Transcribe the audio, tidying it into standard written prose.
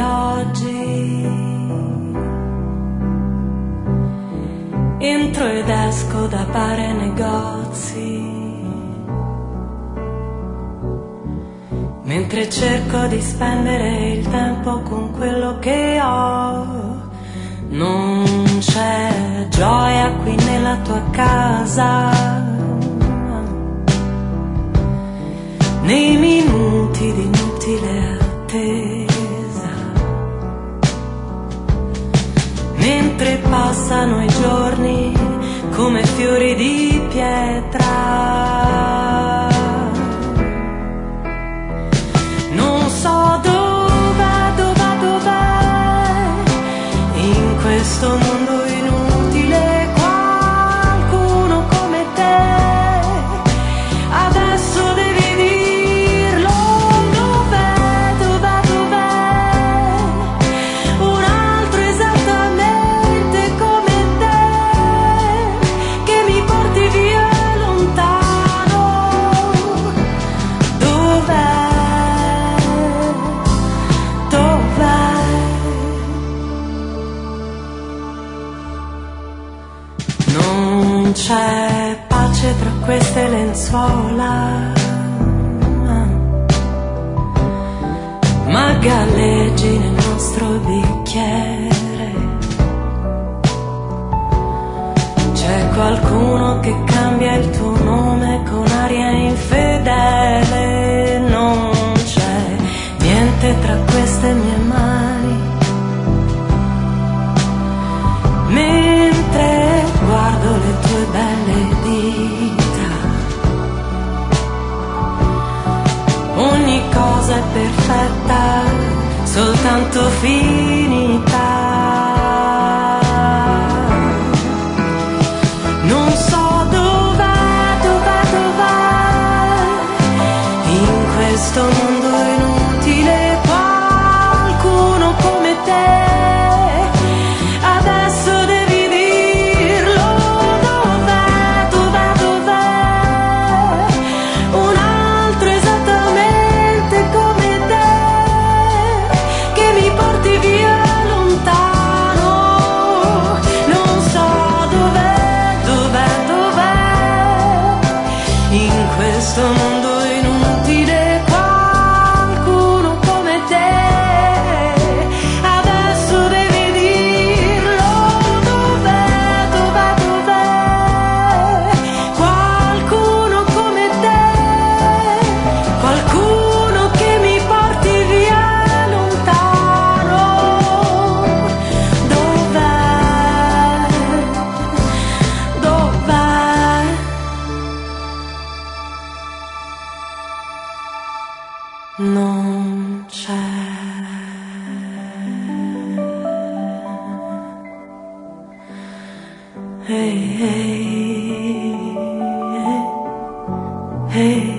oggi entro ed esco da bar e negozi, mentre cerco di spendere il tempo con quello che ho. Non c'è gioia qui nella tua casa, nei minuti di inutile attesa, mentre passano i giorni come fiori di pietra. Non so dov'è in questo mondo inutile qualcuno come te. Adesso devi dirlo, dov'è un altro esattamente come te, che mi porti via lontano. Dov'è? Non c'è pace tra queste lenzuola, ma galleggi nel nostro bicchiere. C'è qualcuno che cambia il tuo nome con aria infedele. Non c'è niente tra queste mie mani, mentre guardo le tue belle dita. Ogni cosa è perfetta, soltanto finita. Non so dov'è in questo mondo inutile qualcuno come te. Adesso devi dirlo, dov'è un altro esattamente come te, che mi porti via lontano. Non so dov'è in questo mondo inutile qualcuno come te. Adesso devi dirlo, dov'è qualcuno come te, qualcuno che mi porti via lontano. Dov'è? Non c'è. Hey, hey, hey, hey.